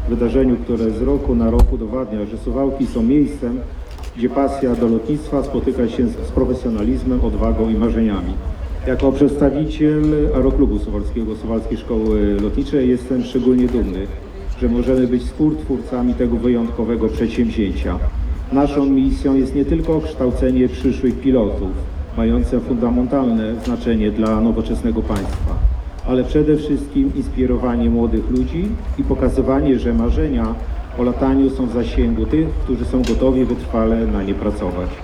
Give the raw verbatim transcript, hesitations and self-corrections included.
Wydarzeniu, które z roku na rok udowadnia, że Suwałki są miejscem, gdzie pasja do lotnictwa spotyka się z profesjonalizmem, odwagą i marzeniami. Jako przedstawiciel Aeroklubu Suwalskiego, Suwalskiej Szkoły Lotniczej jestem szczególnie dumny, że możemy być współtwórcami tego wyjątkowego przedsięwzięcia. Naszą misją jest nie tylko kształcenie przyszłych pilotów, mające fundamentalne znaczenie dla nowoczesnego państwa, ale przede wszystkim inspirowanie młodych ludzi i pokazywanie, że marzenia o lataniu są w zasięgu tych, którzy są gotowi wytrwale na nie pracować.